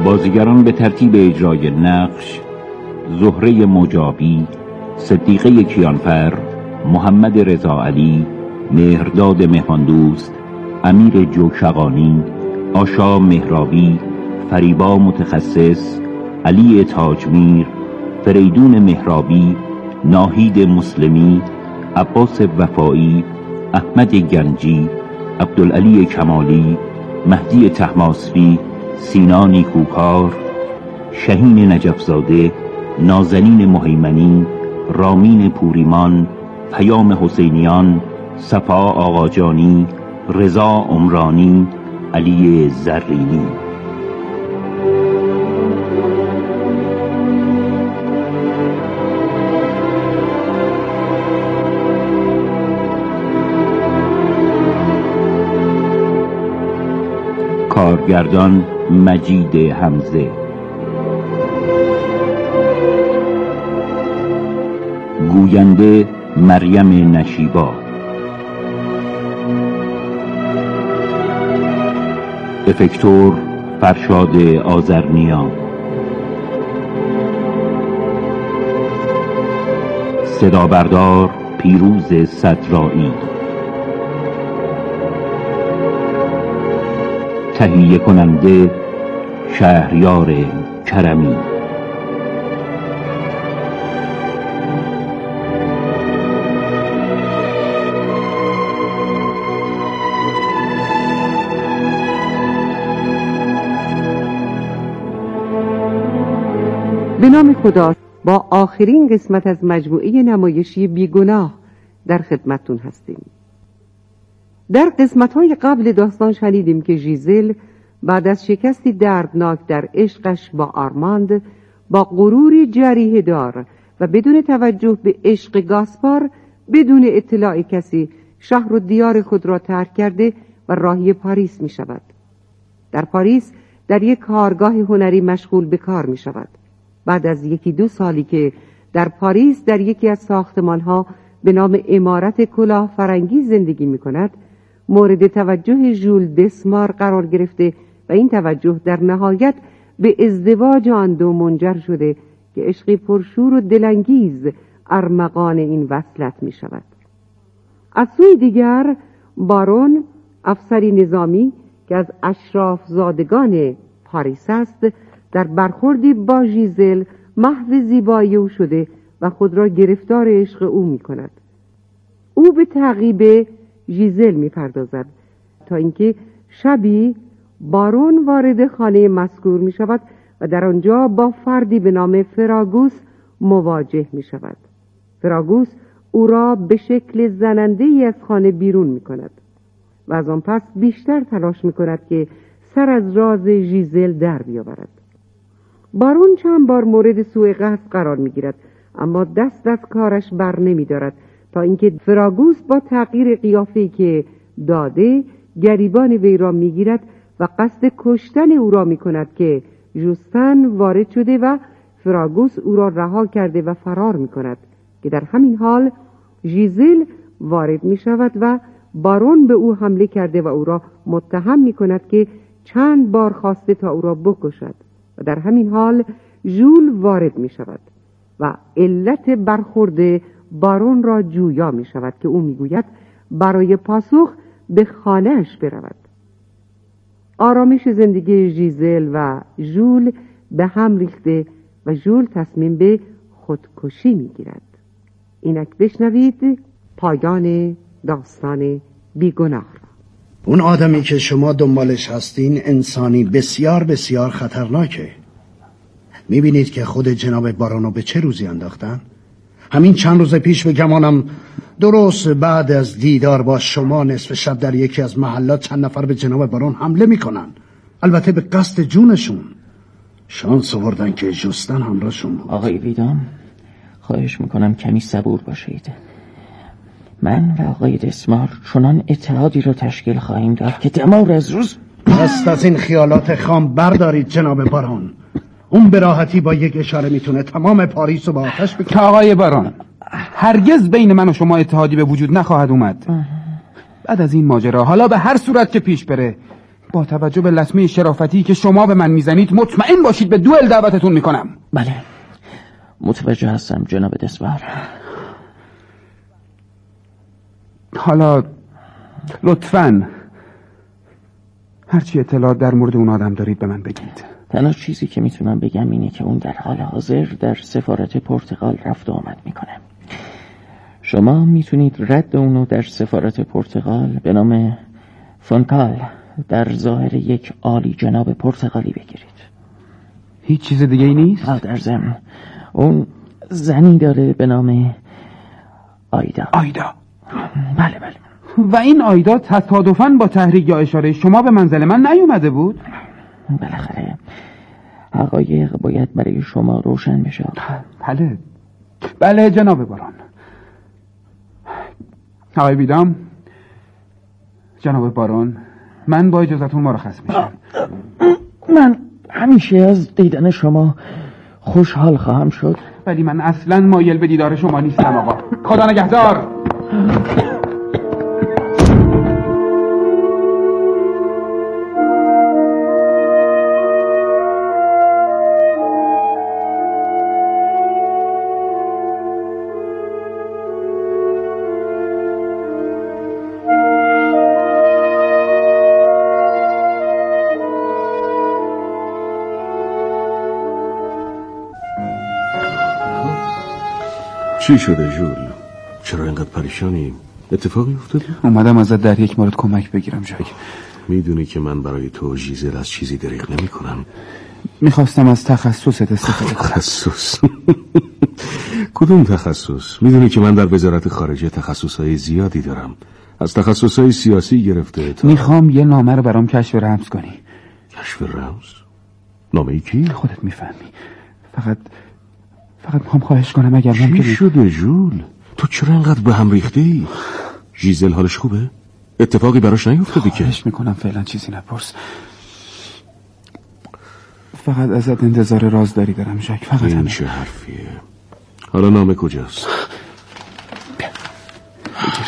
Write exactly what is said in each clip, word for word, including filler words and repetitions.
بازیگران به ترتیب اجرای نقش: زهره مجابی، صدیقه کیانفر، محمد رضا علی، مهرداد مهاندوست، امیر جوشقانی، آشا مهرابی، فریبا متخصص، علی تاجمیر، فریدون مهرابی، ناهید مسلمی، عباس وفایی، احمد گنجی، عبدالعلی کمالی، مهدی طهماسبی، سینا نیکوکار، شهین نجفزاده، نازنین مهیمنی، رامین پوریمان، پیام حسینیان، صفا آقاجانی، رضا عمرانی، علی زرینی. کارگردان مجید حمزه. گوینده مریم نشیبا. افکتور فرشاد آذرنیا. صدا بردار پیروز صدرایی. تهیه کننده شهریار کرمی. به نام خدا. با آخرین قسمت از مجموعه نمایشی بیگناه در خدمتتون هستیم. در قسمت‌های قبل داستان شنیدیم که ژیزل بعد از شکستی دردناک در عشقش با آرماند، با غروری جریحه دار و بدون توجه به عشق گاسپار، بدون اطلاع کسی شهر و دیار خود را ترک کرده و راهی پاریس می شود. در پاریس در یک کارگاه هنری مشغول به کار می شود. بعد از یکی دو سالی که در پاریس در یکی از ساختمان‌ها به نام عمارت کلاه فرنگی زندگی می کند، مورد توجه ژول دسمار قرار گرفته و این توجه در نهایت به ازدواج آن دو منجر شده که عشقی پرشور و دلانگیز ارمغان این وصلت می شود. از سوی دیگر بارون، افسری نظامی که از اشراف زادگان پاریس است، در برخوردی با ژیزل محو زیبایی او شده و خود را گرفتار عشق او می کند. او به تعقیب ژیزل می پردازد تا اینکه شبی بارون وارد خانه مذکور می شود و در آنجا با فردی به نام فراگوس مواجه می شود. فراگوس او را به شکل زننده‌ای از خانه بیرون می کند و از آن پس بیشتر تلاش می کند که سر از راز ژیزل در بیاورد. بارون چند بار مورد سوء قصد قرار می گیرد، اما دست از کارش بر نمی دارد تا اینکه فراگوس با تغییر قیافه‌ای که داده گریبان وی را می گیرد و قصد کشتن او را می کند که ژوستن وارد شده و فراگوس او را رها کرده و فرار می کند که در همین حال ژیزل وارد می شود و بارون به او حمله کرده و او را متهم می کند که چند بار خواسته تا او را بکشد و در همین حال ژول وارد می شود و علت برخورد بارون را جویا می شود که او می گوید برای پاسخ به خانهش برود. آرامش زندگی ژیزل و ژول به هم ریخته و ژول تصمیم به خودکشی می گیرد. اینک بشنوید پایان داستان بیگناه. اون آدمی که شما دنبالش هستین انسانی بسیار بسیار خطرناکه. میبینید که خود جناب بارونو به چه روزی انداختن؟ همین چند روز پیش به گمانم درست بعد از دیدار با شما نصف شب در یکی از محلات چند نفر به جناب بارون حمله میکنن، البته به قصد جونشون. شانس آوردن که ژوستن همراهشون بود. آقای ویدام، خواهش میکنم کمی صبور باشید. من و آقای دسمار چنان اتحادی رو تشکیل خواهیم داد که دمار از روز. دست از این خیالات خام بردارید جناب بارون. اون به راحتی با یک اشاره میتونه تمام پاریس رو با آتش بکنه. آقای بارون، هرگز بین من و شما اتحادی به وجود نخواهد اومد. بعد از این ماجرا حالا به هر صورت که پیش بره با توجه به لطمه شرافتی که شما به من میزنید مطمئن باشید به دوئل دعوتتون میکنم. بله متوجه هستم جناب دسپار. حالا لطفاً هرچی اطلاعات در مورد اون آدم دارید به من بگید. تنها چیزی که میتونم بگم اینه که اون در حال حاضر در سفارت پرتغال رفت و آمد میکنه. شما میتونید رد اونو در سفارت پرتغال به نام فونکال در ظاهر یک عالی جناب پرتغالی بگیرید. هیچ چیز دیگه ای نیست؟ آه در ضمن اون زنی داره به نام آیدا. آیدا؟ بله بله. و این آیدا تصادفاً با تحریک یا اشاره شما به منزل من نیومده بود؟ بالاخره حقایق باید برای شما روشن بشه. بله بله جناب باران. آقای بیدام، جناب باران، من با اجازتون مرخص میشم. من همیشه از دیدن شما خوشحال خواهم شد. ولی من اصلاً مایل به دیدار شما نیستم آقا. خدا نگهدار. چی شده ژول؟ چرا اینقدر پریشانی؟ اتفاقی افتاده؟ اومدم ازت در یک مورد کمک بگیرم جای. میدونی که من برای تو ژیزل از چیزی دریغ نمی کنم. میخواستم از تخصصت استفاده کنم. تخصص؟ کدوم تخصص؟ میدونی که من در وزارت خارجه تخصصهای زیادی دارم، از تخصصهای سیاسی گرفته تا... میخوام یه نامه رو برام کشف رمز کنی. کشف رمز؟ نامه ای کی؟ خودت میفهمی. فقط فقط میخوام خواهش کنم اگر ممکنه. چی شده ژول؟ تو چرا انقدر به هم ریختی؟ ژیزل حالش خوبه؟ اتفاقی براش نیفتاده که؟ خواهش میکنم فعلا چیزی نپرس. فقط ازت انتظار رازداری دارم ژاک. فقط این همین. چه حرفیه؟ حالا نامه کجاست؟ بگیر.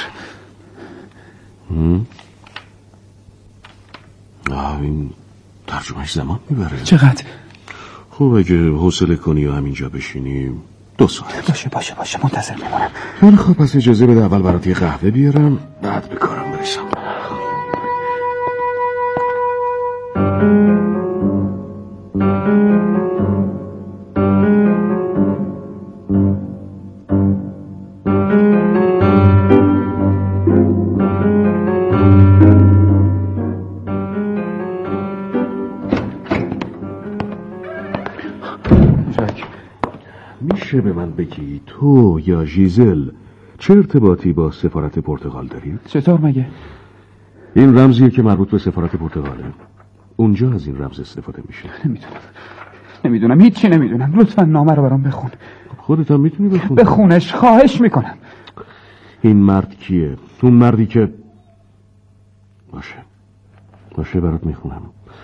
آه این ترجمهش زمان میبره. چقدر؟ خب اگه حوصله کنی و همینجا بشینیم دو ساعت. باشه باشه باشه منتظر میمونم. خیلی خب پس اجازه بده اول برات یه قهوه بیارم بعد به کارم برسم. میشه به من بگی تو یا ژیزل چه ارتباطی با سفارت پرتغال دارید؟ چطور مگه؟ این رمزیه که مربوط به سفارت پرتغاله. اونجا از این رمز استفاده میشه. نمیدونم نمیدونم هیچی نمیدونم. لطفا نامه رو برام بخون. خودت هم میتونی بخون. بخونش خواهش میکنم. این مرد کیه؟ اون مردی که باشه باشه برات میخونم.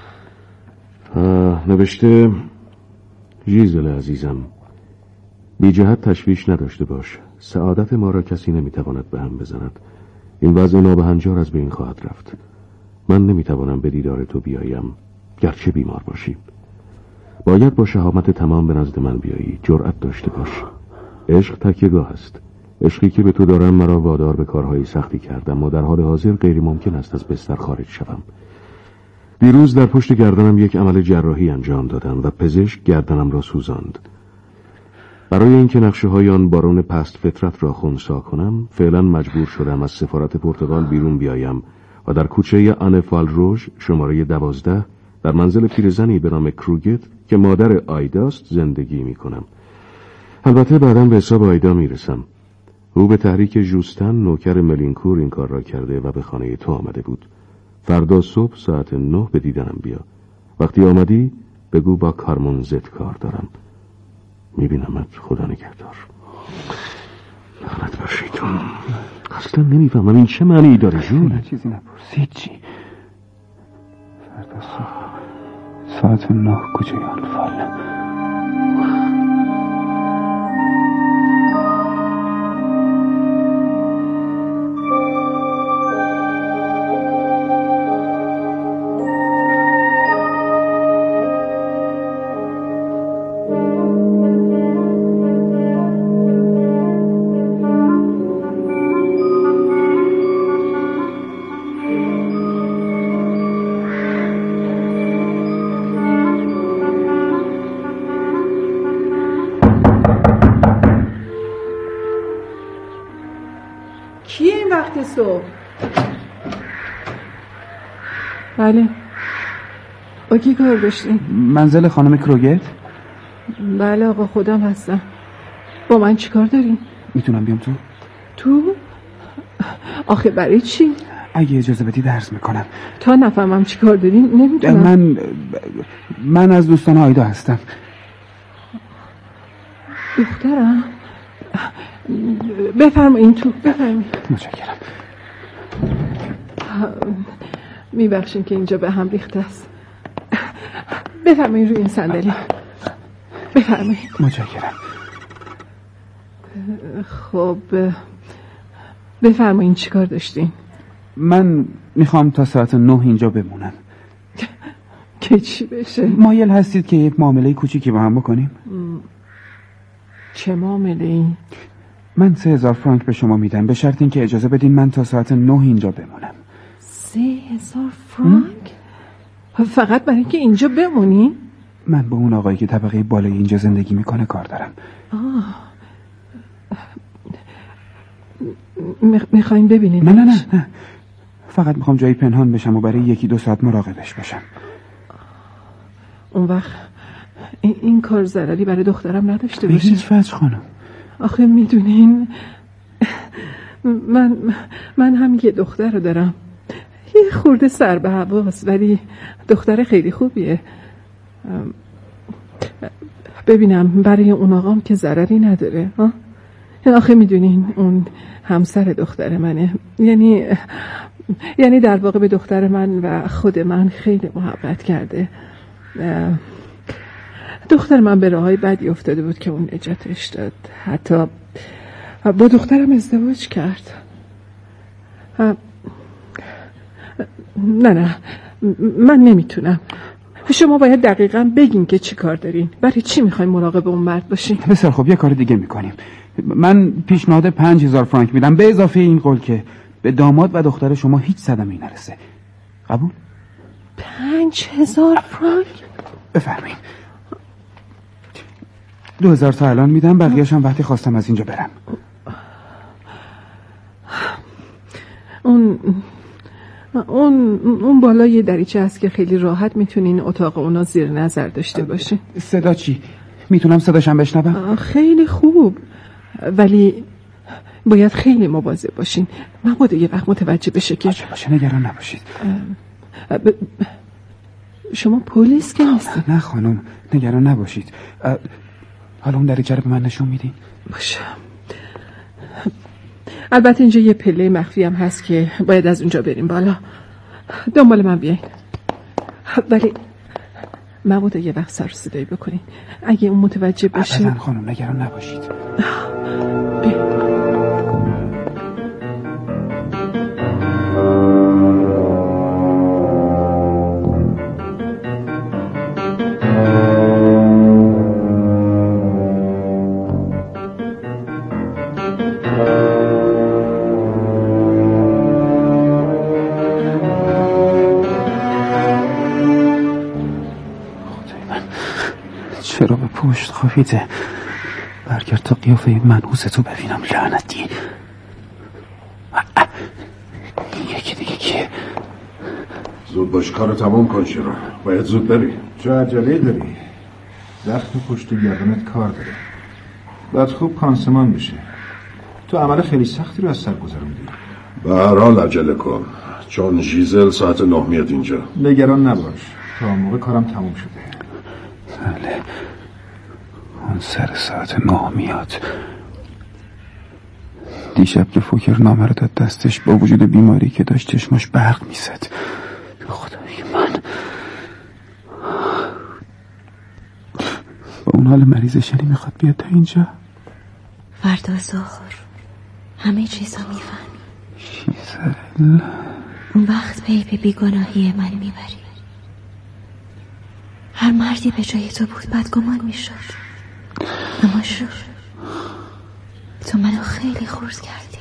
نوشته ژیزل عزیزم، بی جهت تشویش نداشته باش. سعادت ما را کسی نمیتواند به هم بزند. این وضع نابهنجار از بین خواهد رفت. من نمیتوانم به دیدار تو بیایم گرچه بیمار باشی. باید با شهامت تمام به نزد من بیایی. جرأت داشته باش. عشق تکیه‌گاه است. عشقی که به تو دارم مرا وادار به کارهای سختی کردم اما در حال حاضر غیر ممکن است از بستر خارج شوم. دیروز در پشت گردنم یک عمل جراحی انجام دادم و پزشک گردنم را سوزاند. برای اینکه نقشه های آن بارون پست فطرت را خنثی کنم فعلا مجبور شدم از سفارت پرتغال بیرون بیایم و در کوچه آن فالروژ شماره دوازده در منزل پیرزنی به نام کروگت که مادر آیداست زندگی می کنم. البته بعداً به حساب آیدا می رسم. او به تحریک جوستن نوکر ملینکور این کار را کرده و به خانه تو آمده بود. فردا صبح ساعت نه به دیدنم بیا. وقتی آمدی بگو با کارمون زد کار دارم. میبینمت. خدا نگهدار. لعنت بر شیطان. اصلا نمیفهمم این چه معنی داره ژول؟ چیزی نپرس. هیچی. فردا صبح ساعت نه کجای آنفال؟ هفت صبح. بله. با کی کار داشتین؟ منزل خانم کروگت؟ بله آقا، خودم هستم. با من چی کار دارین؟ میتونم بیام تو؟ تو؟ آخه برای چی؟ اگه اجازه بدی درس میکنم. تا نفهمم چی کار دارین نمیتونم. من من از دوستان آیدا هستم. دخترم؟ بفرمایین تو، بفرمایین. متشکرم. میبخشین که اینجا به هم ریخته است. بفرمایین روی این صندلی. بفرمایین. متشکرم. خب بفرمایین چی کار داشتین؟ من میخوام تا ساعت نه اینجا بمونم. که چی بشه؟ مایل هستید که یک معامله کوچیکی با هم بکنیم؟ چه معامله این؟ من سه هزار فرانک به شما میدم به شرط اینکه اجازه بدین من تا ساعت نه اینجا بمونم. سه هزار فرانک؟ فقط برای اینکه اینجا بمونی؟ من با اون آقایی که طبقه بالای اینجا زندگی میکنه کار دارم. آه میخواین ببینیم؟ نه نه نه نه فقط میخوام جایی پنهان بشم و برای یکی دو ساعت مراقبش باشم. اون وقت این, این کار ضرری برای دخترم نداشته باشه؟ به هیچ وجه خانم. آخه میدونین من من هم یه دختر رو دارم، یه خورده سر به هواست ولی دختر خیلی خوبیه. ببینم برای اون آقام که ضرری نداره ها؟ آخه میدونین اون همسر دختر منه، یعنی یعنی در واقع به دختر من و خود من خیلی محبت کرده. دختر من به راههای بدی افتاده بود که اون نجاتش داد، حتی با دخترم ازدواج کرد. نه نه من نمیتونم. شما باید دقیقاً بگین که چی کار دارین، برای چی میخواین مراقب اون مرد باشین. بسیار خب یه کار دیگه میکنیم. من پیشنهاد پنج هزار فرانک میدم به اضافه این قول که به داماد و دختر شما هیچ صدمه‌ای نرسه. قبول؟ پنج هزار فرانک؟ بفرمایید. دو هزار تا الان میدم، بقیه‌اش هم وقتی خواستم از اینجا برم. اون اون اون بالا یه دریچه هست که خیلی راحت میتونین اتاق اونا زیر نظر داشته باشین. صدا چی؟ میتونم صداشم بشنوم؟ خیلی خوب، ولی باید خیلی مواظب باشین. مبادا یه وقت متوجه بشه که باشه باشه نگران نباشید. ب... شما پلیس که نیستین؟ نه خانم نگران نباشید. حالا اون دریچه رو به من نشون میدین؟ باشه. البته اینجا یه پله مخفی هم هست که باید از اونجا بریم بالا. دنبال من بیاین، ولی مبادا یه وقت سر صدایی بکنین. اگه اون متوجه بشه. ابداً خانم نگران نباشید. بیاین. چرا به پشت خوابیده؟ برگرد تا قیافه منحوس تو ببینم لعنتی. یکی دیگه کیه؟ زود باش کارو تمام کن شیرو، باید زود بری. چه عجله داری؟ زخم پشت گردنت کار داره، باید خوب پانسمان بشه. تو عمل خیلی سختی رو از سر گذروندی. به هر حال عجله کن چون ژیزل ساعت نه میاد اینجا. نگران نباش، تا موقع کارم تموم شده. بله اون سر ساعت نه میاد. دیشب که فوکر نامه رو داد دستش، با وجود بیماری که داشت چشماش برق میزد. خدای من با اون حال مریض شنی میخواد بیاد تا اینجا. فردا ظهر همه چیزا میفهمی. ژیزل اون وقت پی به بیگناهی من میبری. هر مردی به جای تو بود بدگمان میشد، اما شو تو منو خیلی خورد کردی.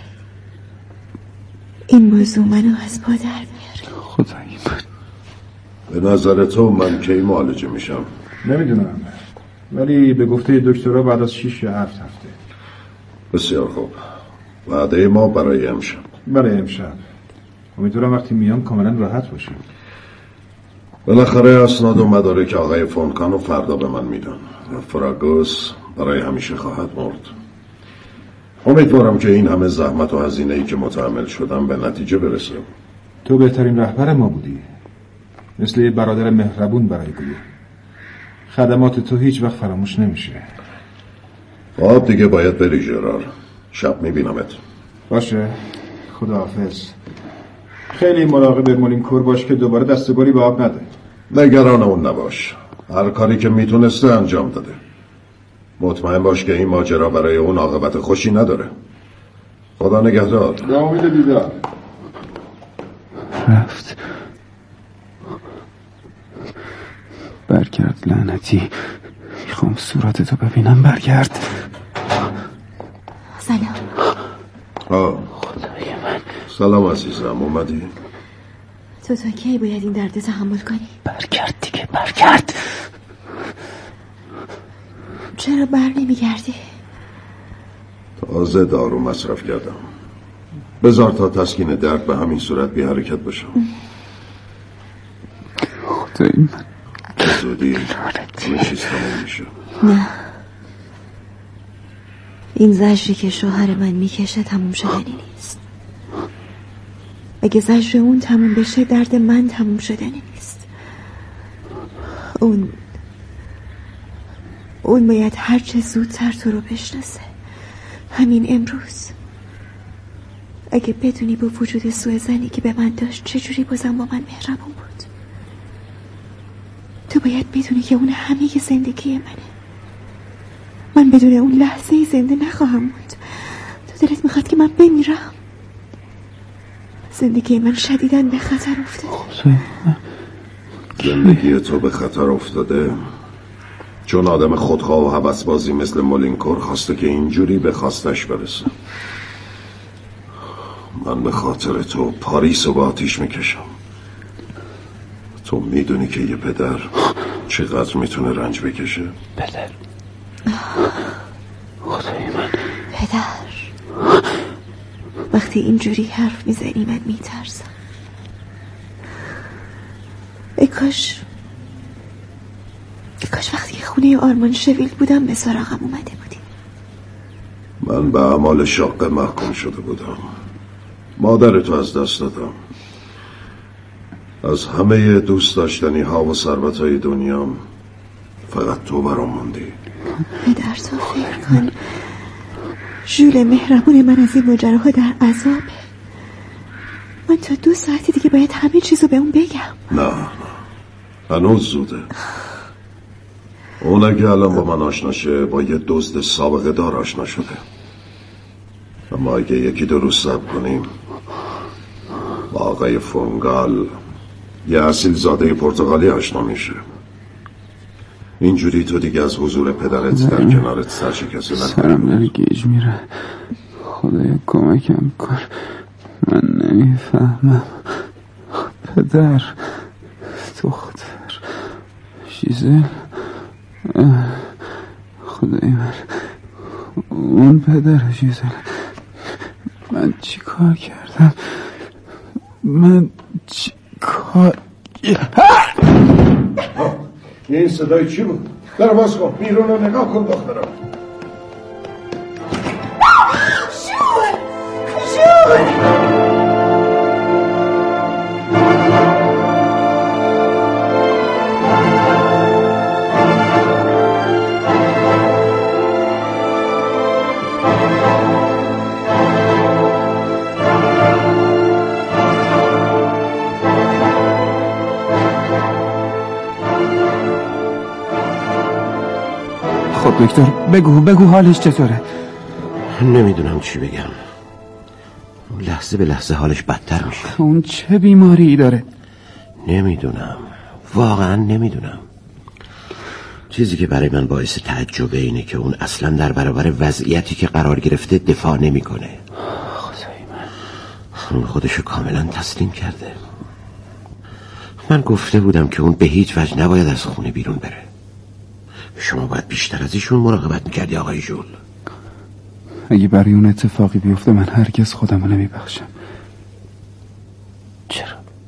این موضوع منو از پا در میاره. خدایی من. به نظر تو من کی معالجه میشم؟ نمیدونم، ولی به گفته دکترها بعد از شیش یا هفت هفته. بسیار خوب، وعده ما برای امشب. برای امشب. امیدوارم وقتی میام کاملا راحت باشیم. بالاخره اسناد و مدارک آقای فونکانو فردا به من میدن و فراگوس برای همیشه خواهد مرد. امیدوارم که این همه زحمت و هزینه‌ای که متحمل شدم به نتیجه برسه. تو بهترین رهبر ما بودی، مثل یه برادر مهربون برای گروه. خدمات تو هیچ وقت فراموش نمیشه. خب دیگه باید بری ژرار، شب میبینمت. باشه، خداحافظ. خیلی مراقب مولینکور باش که دوباره دستگلی به آب نده. نگران اون نباش، هر کاری که میتونسته انجام داده. مطمئن باش که این ماجرا برای اون عاقبت خوشی نداره. خدا نگهدار. به امید دیدار. رفت. برگرد لعنتی، میخوام صورتتو ببینم. برگرد. سلام. آه. خدای من. سلام عزیزم، اومدی؟ تو تا کی باید این درد تحمل کنی؟ برگرد دیگه، برگرد. چرا بر نمیگردی؟ تازه دارو مصرف کردم. بذار تا تسکین درد به همین صورت بی حرکت باشم. خدای من. زودی همه چیز تموم میشه. نه، این زجری که شوهر من میکشه تموم شدنی نیست. اگه زجر اون تموم بشه درد من تموم شدنی نیست. اون اون باید هرچه زودتر تو رو بشناسه، همین امروز. اگه بدونی با وجود سوء ظنی که به من داشت چجوری بازم با من مهربون بود. تو باید بدونی که اون همه زندگی منه. من بدون اون لحظه زنده نخواهم بود. تو دلت میخواد که من بمیرم. زندگی من شدیداً به خطر افتاده. زندگی تو به خطر افتاده چون آدم خودخواه و هوسبازی مثل مولینکور خواسته که اینجوری به خواستش برسه. من به خاطر تو پاریس رو با آتیش میکشم. تو میدونی که یه پدر چقدر میتونه رنج بکشه؟ پدر. خدای من. پدر. وقتی اینجوری حرف میزنی من میترسم. ای کاش ای کاش وقتی که خونه آرمان شویل بودم به سراغم اومده بودی. من به اعمال شاقه محکوم شده بودم. مادر تو از دست دادم. از همه دوست داشتنی ها و ثروت های دنیام فقط تو برام موندی. پدر تو فکر کن ژول مهربون من از این ماجراها در عذابه. من تا دو ساعتی دیگه باید همه چیزو به اون بگم. نه نه هنوز زوده. اون اگه الان با من آشنا شه با یه دزد سابقه دار آشنا شده. اما اگه یکی دو روز صبر کنیم با آقای فونگال یه اصیل زاده پرتغالی آشنا میشه. اینجوری تو دیگه از حضور پدرت در کنارت سرشکسته نکنی. سرم داره گیج میره. خدایا کمکم کن، من نمیفهمم. پدر، دختر، ژیزل، خدای من، اون پدر ژیزل. من چی کار کردم؟ من چی کار این صدای چی بود؟ در باز کن، بیرون رو نگاه کن دخترم. شور شور خب دکتر بگو بگو حالش چطوره؟ نمیدونم چی بگم. لحظه به لحظه حالش بدتر میشه. اون چه بیماری داره؟ نمیدونم، واقعا نمیدونم. چیزی که برای من باعث تعجبه اینه که اون اصلا در برابر وضعیتی که قرار گرفته دفاع نمیکنه. خدای من. اون خودشو کاملا تسلیم کرده. من گفته بودم که اون به هیچ وجه نباید از خونه بیرون بره. شما باید بیشتر از ایشون مراقبت میکردی آقای ژول. اگه برای اون اتفاقی بیفته من هرگز خودمو نمیبخشم. چرا؟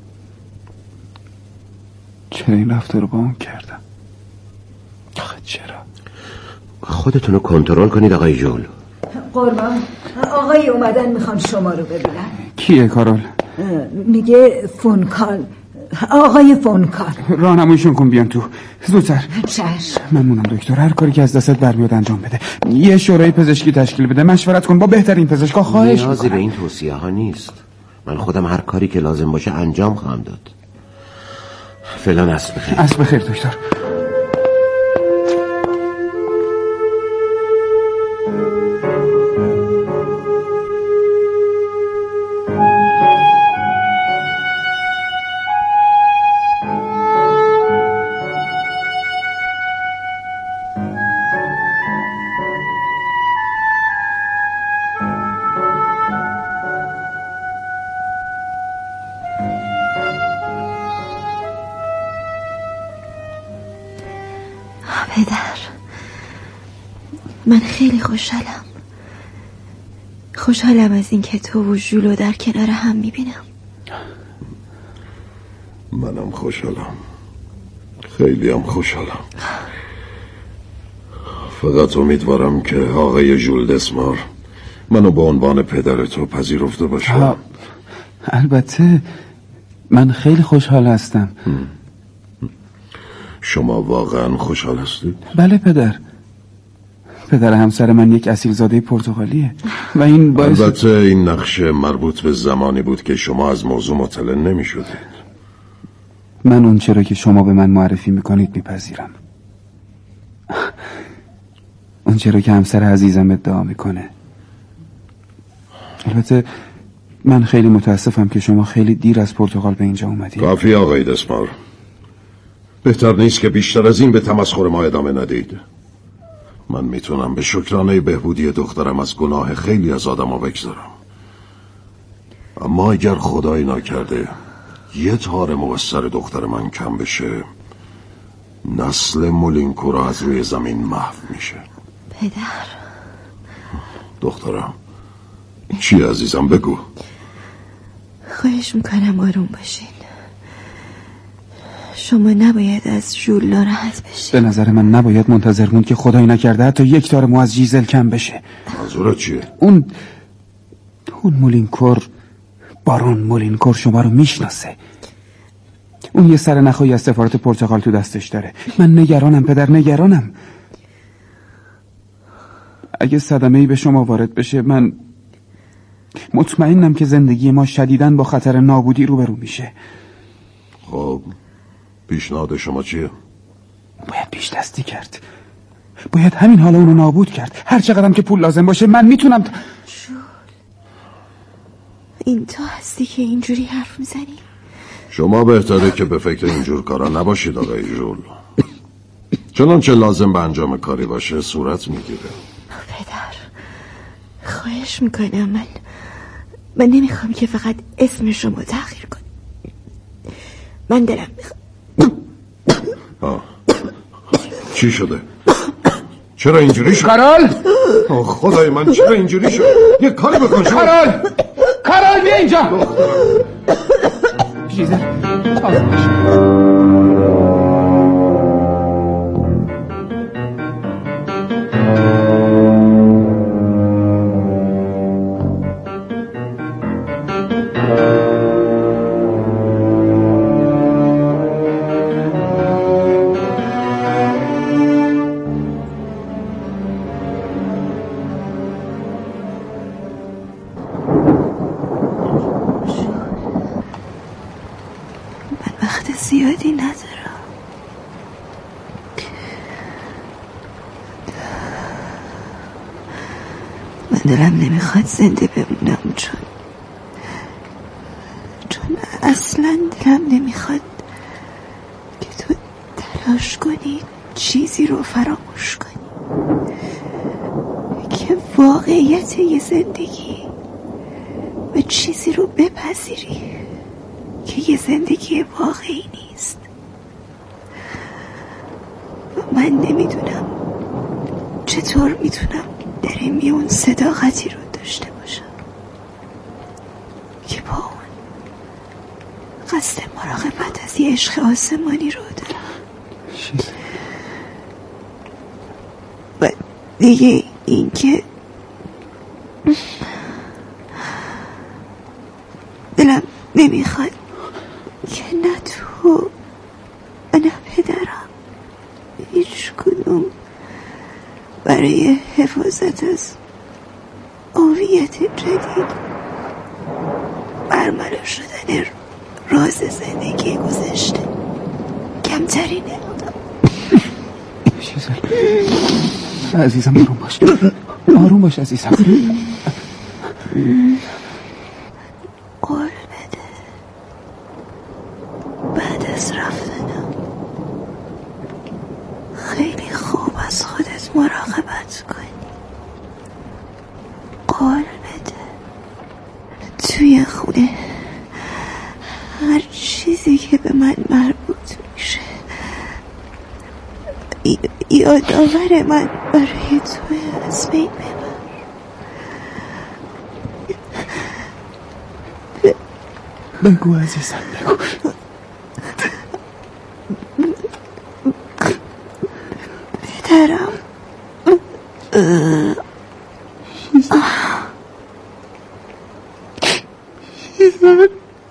چرا این رفتار رو با اون کردم؟ آخه چرا؟ خودتون رو کنترل کنید آقای جول. قربان، آقای اومدن میخوان شما رو ببینن. کیه کارول؟ میگه فونکال، آقای فونکال. راهنماییشون کن بیان تو زودتر. چشم. ممنونم دکتر، هر کاری که از دستت برمیاد انجام بده. یه شورای پزشکی تشکیل بده، مشورت کن با بهترین پزشکا. خواهش میکنم. نیازی به این توصیه ها نیست. من خودم هر کاری که لازم باشه انجام خواهم داد. فعلا اصل بخیر. اصل بخیر دکتر. پدر، من خیلی خوشحالم. خوشحالم از این که تو و ژولو در کنار هم میبینم. منم خوشحالم، خیلی هم خوشحالم. فقط امیدوارم که آقای ژول دسمار منو به عنوان پدر تو پذیرفته باشه. البته من خیلی خوشحال هستم. هم. شما واقعا خوشحال هستید؟ بله پدر. پدر همسر من یک اصیلزاده پرتغالیه و این باعث... البته این نقشه مربوط به زمانی بود که شما از موضوع مطلع نمی شدید. من اون چرا که شما به من معرفی میکنید میپذیرم. اون چرا که همسر عزیزم ادعا میکنه. البته من خیلی متاسفم که شما خیلی دیر از پرتغال به اینجا اومدید. کافی آقای دسمار. بهتر نیست که بیشتر از این به تمسخر ما ادامه ندید. من میتونم به شکرانه بهبودی دخترم از گناه خیلی از آدم ها بگذارم، اما اگر خدای نکرده یه تار مو از سر دختر من کم بشه، نسل مولینکورا از روی زمین محو میشه. پدر. دخترم چی عزیزم؟ بگو. خواهش میکنم آروم باشین. شما نباید از ژول ناراحت بشید. به نظر من نباید منتظر موند که خدای نکرده حتی یک تار مو از ژیزل کم بشه. منظورت چیه؟ اون اون مولینکور، بارون مولینکور شما رو میشناسه. اون یه سر نخوی از سفارت پرتغال تو دستش داره. من نگرانم پدر، نگرانم. اگه صدمه‌ای به شما وارد بشه من مطمئنم که زندگی ما شدیداً با خطر نابودی روبرو میشه. خب پیشنهاد شما چیه؟ باید پیش دستی کرد. باید همین حالا اونو نابود کرد. هر چقدرم که پول لازم باشه من میتونم. ژول، این تو هستی که اینجوری حرف میزنی؟ شما بهتره که به فکر اینجور کارا نباشید آقای ژول. چنانچه لازم به انجام کاری باشه صورت میگیره. پدر خواهش میکنم، من من نمیخوام که فقط اسم شما تغییر کنی. من دلم میخوام. چی شده؟ چرا اینجوری شد؟ کارول! آه خدای من، چرا اینجوری شد؟ یه کاری بکن. کارول! کارول بیا اینجا. ژیزل آروم باش. زیادی ندارم. من دلم نمیخواد زنده بمونم، چون چون اصلا دلم نمیخواد که تو تلاش کنی چیزی رو فراموش کنی که واقعیت یه زندگی و چیزی رو بپذیری که یه زندگی واقعی نیست. من نمیدونم چطور میتونم در این میون صداقتی رو داشته باشم که با اون قصد مراقبت از یه عشق آسمانی رو دارم و دیگه این که دلم نمیخواد که نه تو و نه پدرم هیچ کدوم برای حفاظت از هویت جدید برملا شدن راز زندگی گذشته کمترینه. شیزل عزیزم آروم باش آروم باش عزیزم. قول بده بعد از رفتنم خیلی خوب از خودت مراقبت کنی. قول بده توی خونه هر چیزی که به من مربوط میشه یادآور من برای تو از بین ببر. بگو عزیزم بگو. پدرم شیزل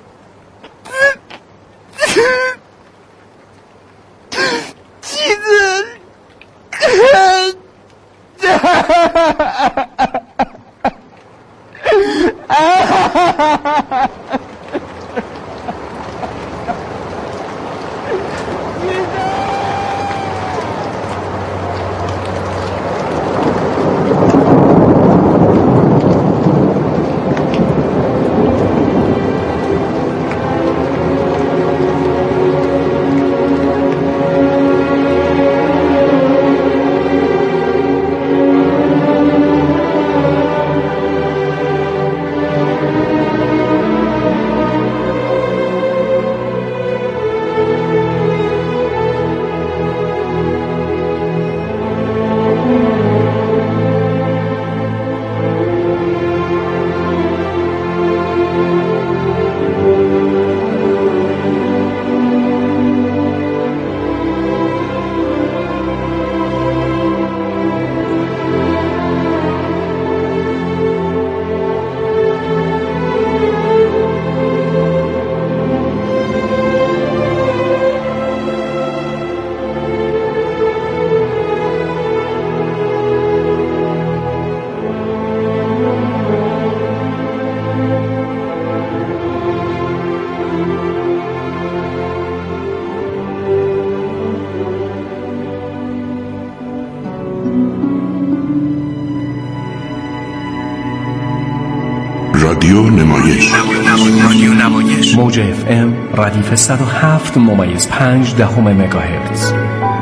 رادیو نمایش رادیو نمایش موج اف ام ردیف صد و هفت ممیز پنج دهم مگاهرتز.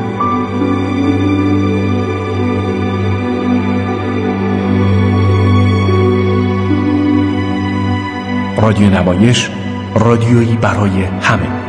رادیو نمایش رادیویی برای همه.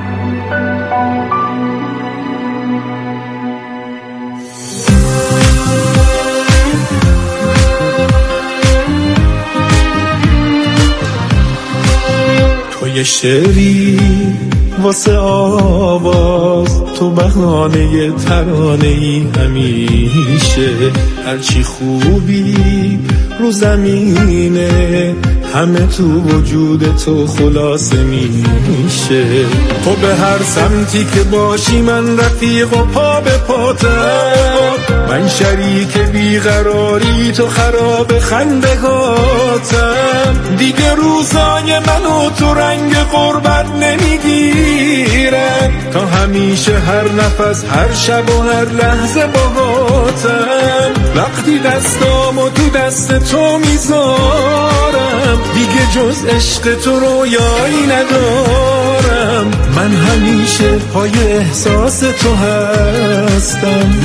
یه شعری واسه آواز تو بهانه ترانه‌ای همیشه هرچی خوبی رو زمینه همه تو وجود تو خلاصه میشه. تو به هر سمتی که باشی من رفیق و پا به پاتم، من شریک بیقراری تو خراب خندگاتم. دیگه روزای منو تو رنگ قربت نمیگیرن، تا همیشه هر نفس هر شب و هر لحظه باهاتم. وقتی دستامو تو دست تو میذارم دیگه جز عشق تو رویایی ندارم. من همیشه پای احساس تو هستم.